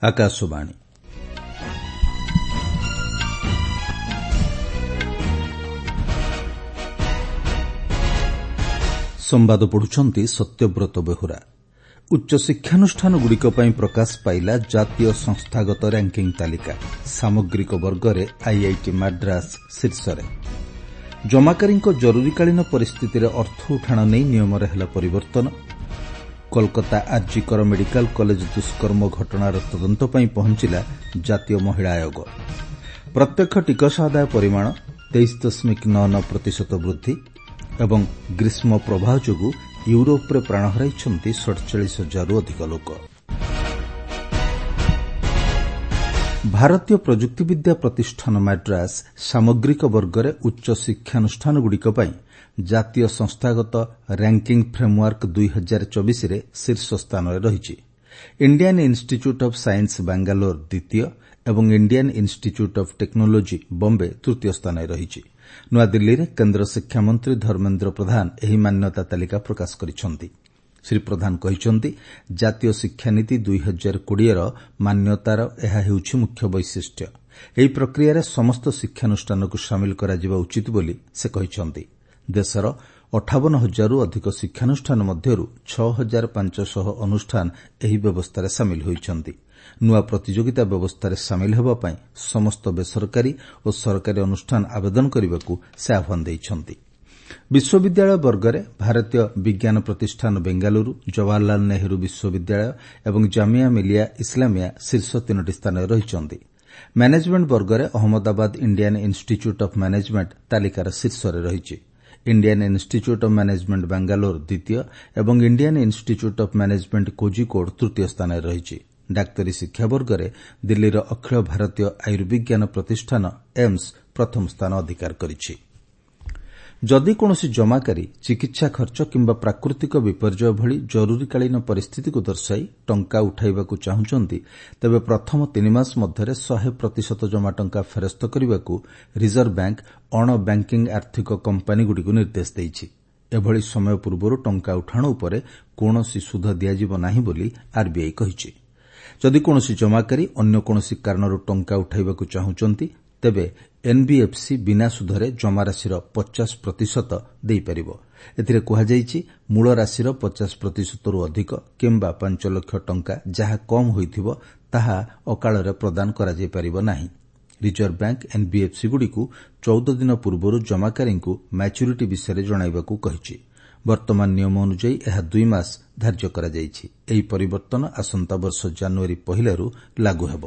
ଆକାଶବାଣୀ ସମ୍ବାଦ ପଢୁଛନ୍ତି ସତ୍ୟବ୍ରତ ବେହୁରା। ଉଚ୍ଚଶିକ୍ଷାନୁଷ୍ଠାନଗୁଡ଼ିକ ପାଇଁ ପ୍ରକାଶ ପାଇଲା ଜାତୀୟ ସଂସ୍ଥାଗତ ର୍ୟାଙ୍କିଙ୍ଗ୍ ତାଲିକା। ସାମଗ୍ରିକ ବର୍ଗରେ ଆଇଆଇଟି ମାଡ୍ରାସ୍ ଶୀର୍ଷରେ। ଜମାକାରୀଙ୍କ ଜରୁରୀକାଳୀନ ପରିସ୍ଥିତିରେ ଅର୍ଥ ଉଠାଣ ନେଇ ନିୟମରେ ହେଲା ପରିବର୍ତ୍ତନ। କୋଲକାତା ଆର୍ଜିକର ମେଡିକାଲ କଲେଜ ଦୁଷ୍କର୍ମ ଘଟଣାର ତଦନ୍ତ ପାଇଁ ପହଞ୍ଚିଲା ଜାତୀୟ ମହିଳା ଆୟୋଗ। ପ୍ରତ୍ୟକ୍ଷ ଟିକସ ଆଦାୟ ପରିମାଣ 23.99% ବୃଦ୍ଧି ଏବଂ ଗ୍ରୀଷ୍ମ ପ୍ରବାହ ଯୋଗୁଁ ୟୁରୋପରେ ପ୍ରାଣ ହରାଇଛନ୍ତି 47,000ରୁ ଅଧିକ ଲୋକ। ଭାରତୀୟ ପ୍ରଯୁକ୍ତିବିଦ୍ୟା ପ୍ରତିଷ୍ଠାନ ମାଡ୍ରାସ୍ ସାମଗ୍ରିକ ବର୍ଗରେ ଉଚ୍ଚ ଶିକ୍ଷାନୁଷ୍ଠାନଗୁଡ଼ିକ ପାଇଁ ଜାତୀୟ ସଂସ୍ଥାଗତ ର୍ୟାଙ୍କିଙ୍ଗ୍ ଫ୍ରେମ୍ୱାର୍କ 2024ରେ ଶୀର୍ଷ ସ୍ଥାନରେ ରହିଛି। Indian Institute of Science Bangalore ଦ୍ୱିତୀୟ ଏବଂ Indian Institute of Technology Bombay ତୃତୀୟ ସ୍ଥାନରେ ରହିଛି। ନୂଆଦିଲ୍ଲୀରେ କେନ୍ଦ୍ର ଶିକ୍ଷାମନ୍ତ୍ରୀ ଧର୍ମେନ୍ଦ୍ର ପ୍ରଧାନ ଏହି ମାନ୍ୟତା ତାଲିକା ପ୍ରକାଶ କରିଛନ୍ତି। ଶ୍ରୀ ପ୍ରଧାନ କହିଛନ୍ତି, ଜାତୀୟ ଶିକ୍ଷାନୀତି 2020ର ମାନ୍ୟତାର ଏହା ହେଉଛି ମୁଖ୍ୟ ବୈଶିଷ୍ଟ୍ୟ। ଏହି ପ୍ରକ୍ରିୟାରେ ସମସ୍ତ ଶିକ୍ଷାନୁଷ୍ଠାନକୁ ସାମିଲ କରାଯିବା ଉଚିତ ବୋଲି ସେ କହିଛନ୍ତି। ଦେଶର 58,000ରୁ ଅଧିକ ଶିକ୍ଷାନୁଷ୍ଠାନ ମଧ୍ୟରୁ 6,500 ଅନୁଷ୍ଠାନ ଏହି ବ୍ୟବସ୍ଥାରେ ସାମିଲ ହୋଇଛନ୍ତି। ନୂଆ ପ୍ରତିଯୋଗିତା ବ୍ୟବସ୍ଥାରେ ସାମିଲ ହେବା ପାଇଁ ସମସ୍ତ ବେସରକାରୀ ଓ ସରକାରୀ ଅନୁଷ୍ଠାନ ଆବେଦନ କରିବାକୁ ସେ ଆହ୍ୱାନ ଦେଇଛନ୍ତି। ବିଶ୍ୱବିଦ୍ୟାଳୟ ବର୍ଗରେ ଭାରତୀୟ ବିଜ୍ଞାନ ପ୍ରତିଷ୍ଠାନ ବେଙ୍ଗାଲୁରୁ, ଜବାହରଲାଲ ନେହେରୁ ବିଶ୍ୱବିଦ୍ୟାଳୟ ଏବଂ ଜାମିଆ ମିଲିଆ ଇସ୍ଲାମିଆ ଶୀର୍ଷ 3ଟି ସ୍ଥାନରେ ରହିଛନ୍ତି। ମ୍ୟାନେଜମେଣ୍ଟ ବର୍ଗରେ Ahmedabad Indian Institute of Management ତାଲିକାର ଶୀର୍ଷରେ ରହିଛି। Indian Institute of Management Bangalore ଦ୍ୱିତୀୟ ଏବଂ Indian Institute of Management Kozhikode ତୃତୀୟ ସ୍ଥାନରେ ରହିଛି। ଡାକ୍ତରୀ ଶିକ୍ଷା ବର୍ଗରେ ଦିଲ୍ଲୀର ଅଖିଳ ଭାରତୀୟ ଆୟୁର୍ବିଜ୍ଞାନ ପ୍ରତିଷ୍ଠାନ ଏମ୍ସ ପ୍ରଥମ ସ୍ଥାନ ଅଧିକାର କରିଛି। ଯଦି କୌଣସି ଜମାକାରୀ ଚିକିତ୍ସା ଖର୍ଚ୍ଚ କିମ୍ବା ପ୍ରାକୃତିକ ବିପର୍ଯ୍ୟୟ ଭଳି ଜରୁରୀକାଳୀନ ପରିସ୍ଥିତିକୁ ଦର୍ଶାଇ ଟଙ୍କା ଉଠାଇବାକୁ ଚାହୁଁଛନ୍ତି, ତେବେ ପ୍ରଥମ 3 ମାସ ମଧ୍ୟରେ 100% ଜମା ଟଙ୍କା ଫେରସ୍ତ କରିବାକୁ ରିଜର୍ଭ ବ୍ୟାଙ୍କ ଅଣ ବ୍ୟାଙ୍କିଂ ଆର୍ଥିକ କମ୍ପାନୀଗୁଡ଼ିକୁ ନିର୍ଦ୍ଦେଶ ଦେଇଛି। ଏଭଳି ସମୟ ପୂର୍ବରୁ ଟଙ୍କା ଉଠାଣ ଉପରେ କୌଣସି ସୁଧ ଦିଆଯିବ ନାହିଁ ବୋଲି ଆର୍ବିଆଇ କହିଛି। ଯଦି କୌଣସି ଜମାକାରୀ ଅନ୍ୟ କୌଣସି କାରଣରୁ ଟଙ୍କା ଉଠାଇବାକୁ ଚାହୁଁଛନ୍ତି, ତେବେ ଏନ୍ବିଏଫ୍ସି ବିନା ସୁଧରେ ଜମାରାଶିର 50% ଦେଇପାରିବ। ଏଥିରେ କୁହାଯାଇଛି, ମୂଳ ରାଶିର 50%ରୁ ଅଧିକ କିମ୍ବା 5 ଲକ୍ଷ ଟଙ୍କା ଯାହା କମ୍ ହୋଇଥିବ ତାହା ଅକାଳରେ ପ୍ରଦାନ କରାଯାଇପାରିବ ନାହିଁ। ରିଜର୍ଭ ବ୍ୟାଙ୍କ ଏନ୍ବିଏଫ୍ସିଗୁଡ଼ିକୁ 14 ଦିନ ପୂର୍ବରୁ ଜମାକାରୀଙ୍କୁ ମ୍ୟାଚ୍ୟୁରିଟି ବିଷୟରେ ଜଣାଇବାକୁ କହିଛି। ବର୍ତ୍ତମାନ ନିୟମ ଅନୁଯାୟୀ ଏହା 2 ମାସ ଧାର୍ଯ୍ୟ କରାଯାଇଛି। ଏହି ପରିବର୍ତ୍ତନ ଆସନ୍ତା ବର୍ଷ ଜାନୁଆରୀ 1ରୁ ଲାଗୁ ହେବ।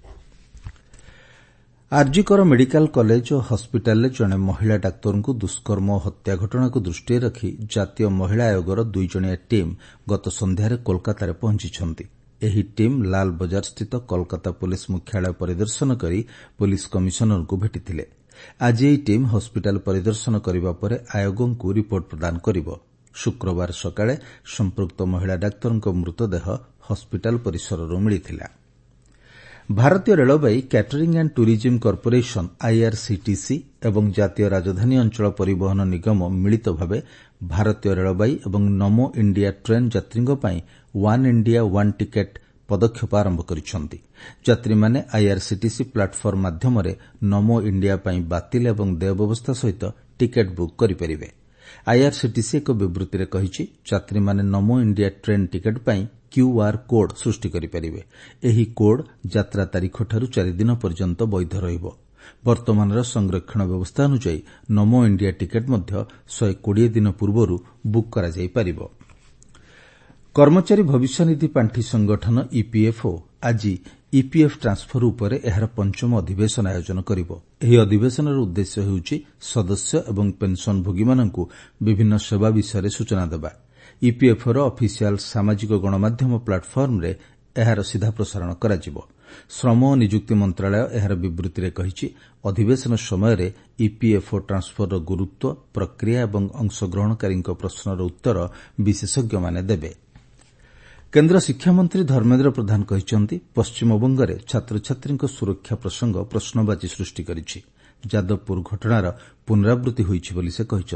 ଆର୍ଜିକର ମେଡିକାଲ କଲେଜ ଓ ହସ୍ପିଟାଲରେ ଜଣେ ମହିଳା ଡାକ୍ତରଙ୍କୁ ଦୁଷ୍କର୍ମ ଓ ହତ୍ୟା ଘଟଣାକୁ ଦୃଷ୍ଟିରେ ରଖି ଜାତୀୟ ମହିଳା ଆୟୋଗର 2 ଜଣିଆ ଟିମ୍ ଗତ ସନ୍ଧ୍ୟାରେ କୋଲକାତାରେ ପହଞ୍ଚିଛନ୍ତି। ଏହି ଟିମ୍ ଲାଲବଜାରସ୍ଥିତ କୋଲକାତା ପୁଲିସ ମୁଖ୍ୟାଳୟ ପରିଦର୍ଶନ କରି ପୁଲିସ କମିଶନରଙ୍କୁ ଭେଟିଥିଲେ। ଆଜି ଏହି ଟିମ୍ ହସ୍ପିଟାଲ ପରିଦର୍ଶନ କରିବା ପରେ ଆୟୋଗଙ୍କୁ ରିପୋର୍ଟ ପ୍ରଦାନ କରିବ। ଶୁକ୍ରବାର ସକାଳେ ସମ୍ପୃକ୍ତ ମହିଳା ଡାକ୍ତରଙ୍କ ମୃତଦେହ ହସ୍ପିଟାଲ ପରିସରରୁ ମିଳିଥିଲା। ଭାରତୀୟ railway catering and tourism corporation IRCTC ଏବଂ ଜାତୀୟ ରାଜଧାନୀ ଅଞ୍ଚଳ ପରିବହନ ନିଗମ ମିଳିତ ଭାବେ ଭାରତୀୟ ରେଳବାଇ ଏବଂ ନମୋ ଇଣ୍ଡିଆ ଟ୍ରେନ୍ ଯାତ୍ରୀଙ୍କ ପାଇଁ ୱାନ୍ ଇଣ୍ଡିଆ ୱାନ୍ ଟିକେଟ୍ ପଦକ୍ଷେପ ଆରମ୍ଭ କରିଛନ୍ତି। ଯାତ୍ରୀମାନେ ଆଇଆର୍ସିଟିସି ପ୍ଲାଟଫର୍ମ ମାଧ୍ୟମରେ ନମୋ ଇଣ୍ଡିଆ ପାଇଁ ବାତିଲ ଏବଂ ଦେୟ ବ୍ୟବସ୍ଥା ସହିତ ଟିକେଟ୍ ବୁକ୍ କରିପାରିବେ। ଆଇଆର୍ସିଟିସି ଏକ ବିବୃତ୍ତିରେ କହିଛି, ଯାତ୍ରୀମାନେ ନମୋ ଇଣ୍ଡିଆ ଟ୍ରେନ୍ ଟିକେଟ୍ ପାଇଁ କ୍ୟୁଆର୍ କୋଡ୍ ସୃଷ୍ଟି କରିପାରିବେ। ଏହି କୋଡ୍ ଯାତ୍ରା ତାରିଖଠାରୁ 4 ଦିନ ପର୍ଯ୍ୟନ୍ତ ବୈଧ ରହିବ। ବର୍ତ୍ତମାନର ସଂରକ୍ଷଣ ବ୍ୟବସ୍ଥା ଅନୁଯାୟୀ ନମୋ ଇଣ୍ଡିଆ ଟିକେଟ୍ ମଧ୍ୟ 120 ଦିନ ପୂର୍ବରୁ ବୁକ୍ କରାଯାଇପାରିବ। କର୍ମଚାରୀ ଭବିଷ୍ୟନିଧି ପାଣ୍ଠି ସଂଗଠନ ଇପିଏଫ୍ଓ ଆଜି ଇପିଏଫ୍ ଟ୍ରାନ୍ସଫର ଉପରେ ଏହାର 5ମ ଅଧିବେଶନ ଆୟୋଜନ କରିବ। ଏହି ଅଧିବେଶନର ଉଦ୍ଦେଶ୍ୟ ହେଉଛି ସଦସ୍ୟ ଏବଂ ପେନ୍ସନଭୋଗୀମାନଙ୍କୁ ବିଭିନ୍ନ ସେବା ବିଷୟରେ ସୂଚନା ଦେବା। ଇପିଏଫ୍ଓର ଅଫିସିଆଲ ସାମାଜିକ ଗଣମାଧ୍ୟମ ପ୍ଲାଟଫର୍ମରେ ଏହାର ସିଧା ପ୍ରସାରଣ କରାଯିବ। ଶ୍ରମ ଓ ନିଯୁକ୍ତି ମନ୍ତ୍ରଣାଳୟ ଏହାର ବିବୃତ୍ତିରେ କହିଛି, ଅଧିବେଶନ ସମୟରେ ଇପିଏଫ୍ଓ ଟ୍ରାନ୍ସଫରର ଗୁରୁତ୍ୱ, ପ୍ରକ୍ରିୟା ଏବଂ ଅଂଶଗ୍ରହଣକାରୀଙ୍କ ପ୍ରଶ୍ନର ଉତ୍ତର ବିଶେଷଜ୍ଞମାନେ ଦେବେ। କେନ୍ଦ୍ର ଶିକ୍ଷାମନ୍ତ୍ରୀ ଧର୍ମେନ୍ଦ୍ର ପ୍ରଧାନ କହିଛନ୍ତି, ପଶ୍ଚିମବଙ୍ଗରେ ଛାତ୍ରଛାତ୍ରୀଙ୍କ ସୁରକ୍ଷା ପ୍ରସଙ୍ଗ ପ୍ରଶ୍ନବାଚୀ ସୃଷ୍ଟି କରିଛି। ଯାଦବପୁର ଘଟଣାର ପୁନରାବୃତ୍ତି ହୋଇଛି ବୋଲି ସେ କହିଛନ୍ତି।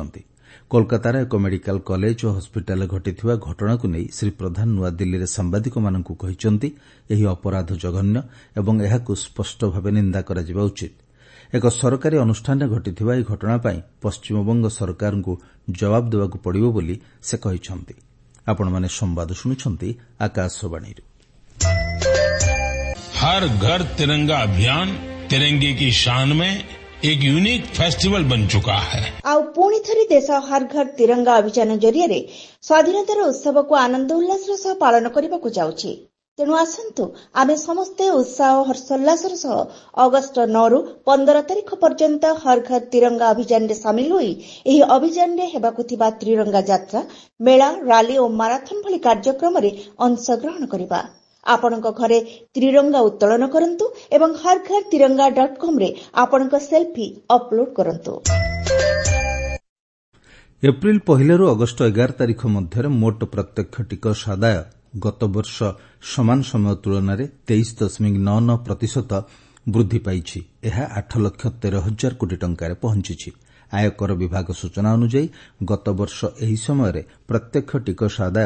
କୋଲକାତାର ଏକ ମେଡିକାଲ କଲେଜ ଓ ହସ୍ପିଟାଲରେ ଘଟିଥିବା ଘଟଣାକୁ ନେଇ ଶ୍ରୀ ପ୍ରଧାନ ନୂଆଦିଲ୍ଲୀରେ ସାମ୍ବାଦିକମାନଙ୍କୁ କହିଛନ୍ତି ଏହି ଅପରାଧ ଜଘନ୍ୟ ଏବଂ ଏହାକୁ ସ୍ପଷ୍ଟ ଭାବେ ନିନ୍ଦା କରାଯିବା ଉଚିତ। ଏକ ସରକାରୀ ଅନୁଷ୍ଠାନରେ ଘଟିଥିବା ଏହି ଘଟଣା ପାଇଁ ପଶ୍ଚିମବଙ୍ଗ ସରକାରଙ୍କୁ ଜବାବ ଦେବାକୁ ପଡ଼ିବ ବୋଲି ସେ କହିଛନ୍ତି। ଆପଣମାନେ ସମ୍ବାଦ ଶୁଣୁଛନ୍ତି ଆକାଶବାଣୀରୁ। हर घर तिरंगा अभियान तिरंगे की शान में एक यूनिक फेस्टिवल बन चुका है। आउ पुणी थरी देश हर घर तिरंगा अभियान जरिए स्वाधीनतार उत्सव को आनंद उल्लास सह पालन करने को जाउछि। तेणु आसंतु आमे समस्ते उत्साह हर्षोल्लासर सह अगस्ट 9 रु 15 तारिख पर्यंत हर घर तिरंगा अभियान रे शामिल होई एही अभियान रे हेबाकु थिबा त्रिरंगा यात्रा, मेला, रैली और मैराथन भली कार्यक्रम रे अंशग्रहण करिबा। आपणक घरे त्रिरंगा उत्तोलन करंतु एवं harghar-tiranga.com रे आपणक सेल्फी अपलोड करंतु। एप्रिल 1 रु अगस्ट 11 तारिख मध्य मोट प्रत्यक्ष टिकस आदाय गत वर्ष समान समय तुलनाରେ 23.99% वृद्धि पाइछि। ଏହା 8,13,000 कोटी टंकाରେ पहुंचिछि। आयकर विभाग सूचना अनुଯାୟୀ गत वर्ष ଏହି ସମୟରେ प्रत्यक्ष टिकस आदाय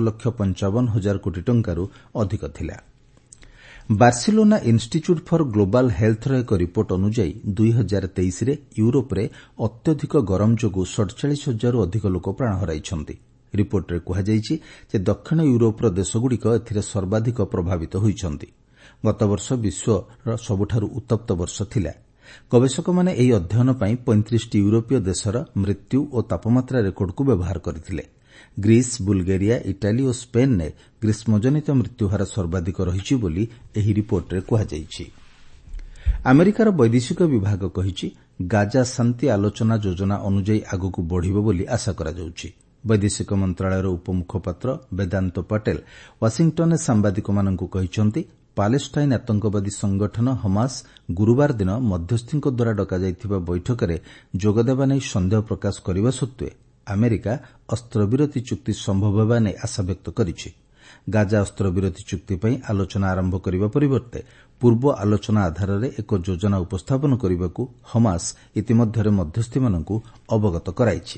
6,55,000 कोटी टंकाରୁ ଅଧିକ ଥିଲା। ବାର୍ସିଲୋନା ଇନ୍ଷ୍ଟିଚ୍ୟୁଟ୍ ଫର୍ ଗ୍ଲୋବାଲ୍ ହେଲ୍ଥର ଏକ ରିପୋର୍ଟ ଅନୁଯାୟୀ 2023ରେ ୟୁରୋପରେ ଅତ୍ୟଧିକ ଗରମ ଯୋଗୁଁ 47,000ରୁ ଅଧିକ ଲୋକ ପ୍ରାଣ ହରାଇଛନ୍ତି। ରିପୋର୍ଟରେ କୁହାଯାଇଛି ଯେ ଦକ୍ଷିଣ ୟୁରୋପର ଦେଶଗୁଡ଼ିକ ଏଥିରେ ସର୍ବାଧିକ ପ୍ରଭାବିତ ହୋଇଛନ୍ତି। ଗତବର୍ଷ ବିଶ୍ୱର ସବୁଠାରୁ ଉତ୍ତପ୍ତ ବର୍ଷ ଥିଲା। ଗବେଷକମାନେ ଏହି ଅଧ୍ୟୟନ ପାଇଁ 35ଟି ୟୁରୋପୀୟ ଦେଶର ମୃତ୍ୟୁ ଓ ତାପମାତ୍ରା ରେକର୍ଡକୁ ବ୍ୟବହାର କରିଥିଲେ। ଗ୍ରୀସ୍, ବୁଲଗେରିଆ, ଇଟାଲୀ ଓ ସ୍ପେନ୍ରେ ଗ୍ରୀଷ୍ମଜନିତ ମୃତ୍ୟୁହାର ସର୍ବାଧିକ ରହିଛି ବୋଲି ଏହି ରିପୋର୍ଟରେ କୁହାଯାଇଛି। ଆମେରିକାର ବୈଦେଶିକ ବିଭାଗ କହିଛି ଗାଜା ଶାନ୍ତି ଆଲୋଚନା ଯୋଜନା ଅନୁଯାୟୀ ଆଗକୁ ବଢ଼ିବ ବୋଲି ଆଶା କରାଯାଉଛି। ବୈଦେଶିକ ମନ୍ତ୍ରଣାଳୟର ଉପମୁଖପାତ୍ର ବେଦାନ୍ତ ପଟେଲ ୱାଶିଂଟନରେ ସାମ୍ବାଦିକମାନଙ୍କୁ କହିଛନ୍ତି ପାଲେଷ୍ଟାଇନ୍ ଆତଙ୍କବାଦୀ ସଂଗଠନ ହମାସ୍ ଗୁରୁବାର ଦିନ ମଧ୍ୟସ୍ଥିଙ୍କ ଦ୍ୱାରା ଡକାଯାଇଥିବା ବୈଠକରେ ଯୋଗଦେବା ନେଇ ସନ୍ଦେହ ପ୍ରକାଶ କରିବା ସତ୍ତ୍ୱେ ଆମେରିକା ଅସ୍ତ୍ରବିରତି ଚୁକ୍ତି ସମ୍ଭବ ହେବା ନେଇ ଆଶାବ୍ୟକ୍ତ କରିଛି। ଗାଜା ଅସ୍ତ୍ରବିରତି ଚୁକ୍ତି ପାଇଁ ଆଲୋଚନା ଆରମ୍ଭ କରିବା ପରିବର୍ତ୍ତେ ପୂର୍ବ ଆଲୋଚନା ଆଧାରରେ ଏକ ଯୋଜନା ଉପସ୍ଥାପନ କରିବାକୁ ହମାସ୍ ଇତିମଧ୍ୟରେ ମଧ୍ୟସ୍ଥିମାନଙ୍କୁ ଅବଗତ କରାଇଛି।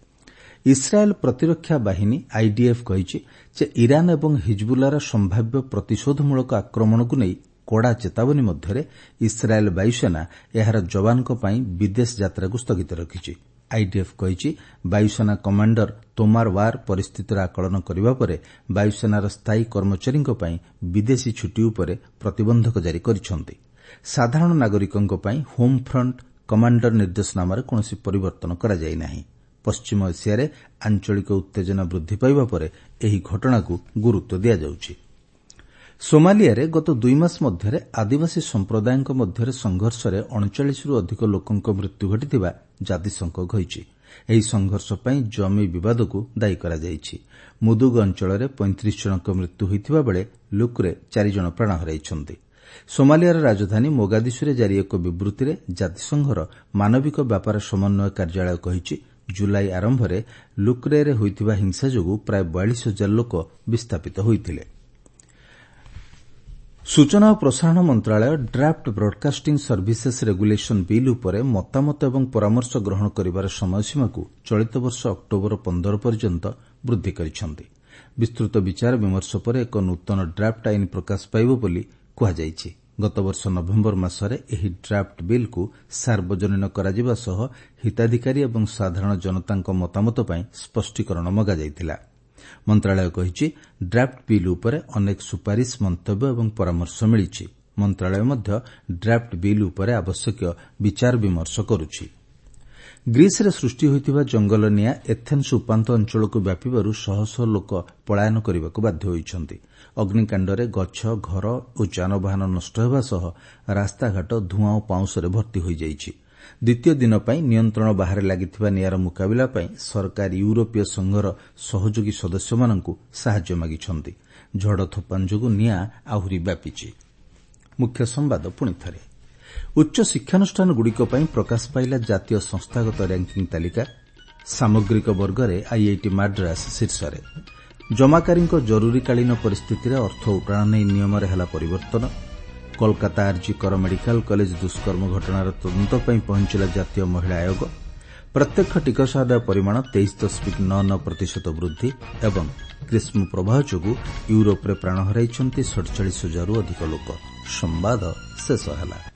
ଇସ୍ରାଏଲ୍ ପ୍ରତିରକ୍ଷା ବାହିନୀ ଆଇଡିଏଫ୍ କହିଛି ଯେ ଇରାନ୍ ଏବଂ ହିଜ୍ବୁଲାର ସମ୍ଭାବ୍ୟ ପ୍ରତିଶୋଧମୂଳକ ଆକ୍ରମଣକୁ ନେଇ କଡ଼ା ଚେତାବନୀ ମଧ୍ୟରେ ଇସ୍ରାଏଲ୍ ବାୟୁସେନା ଏହାର ଯବାନଙ୍କ ପାଇଁ ବିଦେଶ ଯାତ୍ରାକୁ ସ୍ଥଗିତ ରଖିଛି। ଆଇଡିଏଫ୍ କହିଛି ବାୟୁସେନା କମାଣ୍ଡର ତୋମାର ୱାର୍ ପରିସ୍ଥିତିର ଆକଳନ କରିବା ପରେ ବାୟୁସେନାର ସ୍ଥାୟୀ କର୍ମଚାରୀଙ୍କ ପାଇଁ ବିଦେଶୀ ଛୁଟି ଉପରେ ପ୍ରତିବନ୍ଧକ ଜାରି କରିଛନ୍ତି। ସାଧାରଣ ନାଗରିକଙ୍କ ପାଇଁ ହୋମ୍ ଫ୍ରଣ୍ଟ କମାଣ୍ଡର ନିର୍ଦ୍ଦେଶନାମାରେ କୌଣସି ପରିବର୍ତ୍ତନ କରାଯାଇ ନାହିଁ। ପଶ୍ଚିମ ଏସିଆରେ ଆଞ୍ଚଳିକ ଉତ୍ତେଜନା ବୃଦ୍ଧି ପାଇବା ପରେ ଏହି ଘଟଣାକୁ ଗୁରୁତ୍ୱ ଦିଆଯାଉଛି। ସୋମାଲିଆରେ ଗତ 2 ମାସ ମଧ୍ୟରେ ଆଦିବାସୀ ସମ୍ପ୍ରଦାୟଙ୍କ ମଧ୍ୟରେ ସଂଘର୍ଷରେ 39ରୁ ଅଧିକ ଲୋକଙ୍କ ମୃତ୍ୟୁ ଘଟିଥିବା ଜାତିସଂଘ କହିଛି। ଏହି ସଂଘର୍ଷ ପାଇଁ ଜମି ବିବାଦକୁ ଦାୟୀ କରାଯାଇଛି। ମୁଦୁଗ ଅଞ୍ଚଳରେ 35 ଜଣଙ୍କ ମୃତ୍ୟୁ ହୋଇଥିବା ବେଳେ ଲୁକ୍ରେ 4 ଜଣ ପ୍ରାଣ ହରାଇଛନ୍ତି। ସୋମାଲିଆର ରାଜଧାନୀ ମୋଗାଦିଶୁରେ ଜାରି ଏକ ବିବୃତ୍ତିରେ ଜାତିସଂଘର ମାନବିକ ବ୍ୟାପାର ସମନ୍ୱୟ କାର୍ଯ୍ୟାଳୟ କହିଛି ଜୁଲାଇ ଆରମ୍ଭରେ ଲୁକ୍ରେରେ ହୋଇଥିବା ହିଂସା ଯୋଗୁଁ ପ୍ରାୟ 42,000 ଲୋକ ବିସ୍ଥାପିତ ହୋଇଥିଲେ। ସୂଚନା ଓ ପ୍ରସାରଣ ମନ୍ତ୍ରଣାଳୟ draft broadcasting services regulation bill ଉପରେ ମତାମତ ଏବଂ ପରାମର୍ଶ ଗ୍ରହଣ କରିବାର ସମୟସୀମାକୁ ଚଳିତ ବର୍ଷ ଅକ୍ଟୋବର 15 ପର୍ଯ୍ୟନ୍ତ ବୃଦ୍ଧି କରିଛନ୍ତି। ବିସ୍ତୃତ ବିଚାର ବିମର୍ଶ ପରେ ଏକ ନୂତନ ଡ୍ରାଫ୍ଟ ଆଇନ ପ୍ରକାଶ ପାଇବ ବୋଲି କୁହାଯାଇଛି। ଗତବର୍ଷ ନଭେମ୍ବର ମାସରେ ଏହି ଡ୍ରାଫ୍ଟ ବିଲ୍କୁ ସାର୍ବଜନୀନ କରାଯିବା ସହ ହିତାଧିକାରୀ ଏବଂ ସାଧାରଣ ଜନତାଙ୍କ ମତାମତ ପାଇଁ ସ୍ପଷ୍ଟୀକରଣ ମଗାଯାଇଥିଲା। ମନ୍ତ୍ରଣାଳୟ କହିଛି ଡ୍ରାଫ୍ଟ ବିଲ୍ ଉପରେ ଅନେକ ସୁପାରିଶ ମନ୍ତବ୍ୟ ଏବଂ ପରାମର୍ଶ ମିଳିଛି। ମନ୍ତ୍ରଣାଳୟ ମଧ୍ୟ ଡ୍ରାଫ୍ଟ ବିଲ୍ ଉପରେ ଆବଶ୍ୟକୀୟ ବିଚାର ବିମର୍ଶ କରୁଛି। ଗ୍ରୀସ୍ରେ ସୃଷ୍ଟି ହୋଇଥିବା ଜଙ୍ଗଲ ନିଆଁ ଏଥେନ୍ସ ଉପାନ୍ତ ଅଞ୍ଚଳକୁ ବ୍ୟାପିବାରୁ ଶହ ଶହ ଲୋକ ପଳାୟନ କରିବାକୁ ବାଧ୍ୟ ହୋଇଛନ୍ତି। ଅଗ୍ନିକାଣ୍ଡରେ ଗଛ, ଘର ଓ ଯାନବାହନ ନଷ୍ଟ ହେବା ସହ ରାସ୍ତାଘାଟ ଧୂଆଁ ଓ ପାଉଁଶରେ ଭର୍ତ୍ତି ହୋଇଯାଇଛି। ଦ୍ୱିତୀୟ ଦିନ ପାଇଁ ନିୟନ୍ତ୍ରଣ ବାହାରେ ଲାଗିଥିବା ନିଆଁର ମୁକାବିଲା ପାଇଁ ସରକାର ୟୁରୋପୀୟ ସଂଘର ସହଯୋଗୀ ସଦସ୍ୟମାନଙ୍କୁ ସାହାଯ୍ୟ ମାଗିଛନ୍ତି। ଝଡ଼ ତୋଫାନ ଯୋଗୁଁ ନିଆଁ ଆହୁରି ବ୍ୟାପିଛି। ମୁଖ୍ୟ ସମ୍ବାଦ ପୁଣିଥରେ। ଉଚ୍ଚ ଶିକ୍ଷାନୁଷ୍ଠାନଗୁଡ଼ିକ ପାଇଁ ପ୍ରକାଶ ପାଇଲା ଜାତୀୟ ସଂସ୍ଥାଗତ ର୍ୟାଙ୍କିଙ୍ଗ୍ ତାଲିକା। ସାମଗ୍ରିକ ବର୍ଗରେ ଆଇଆଇଟି ମାଡ୍ରାସ୍ ଶୀର୍ଷରେ। ଜମାକାରୀଙ୍କ ଜରୁରୀକାଳୀନ ପରିସ୍ଥିତିରେ ଅର୍ଥ ଉଠାଣ ନେଇ ନିୟମରେ ହେଲା ପରିବର୍ତ୍ତନ। କୋଲକାତା ଆର୍ଜି କର ମେଡିକାଲ କଲେଜ ଦୁଷ୍କର୍ମ ଘଟଣାର ତଦନ୍ତ ପାଇଁ ପହଞ୍ଚିଲା ଜାତୀୟ ମହିଳା ଆୟୋଗ। ପ୍ରତ୍ୟକ୍ଷ ଟିକସ ଆଦାୟ ପରିମାଣ 23.99% ବୃଦ୍ଧି ଏବଂ ଗ୍ରୀଷ୍ମ ପ୍ରବାହ ଯୋଗୁଁ ୟୁରୋପରେ ପ୍ରାଣ ହରାଇଛନ୍ତି 47,000ରୁ ଅଧିକ ଲୋକ। ସମ୍ବାଦ ଶେଷ ହେଲା।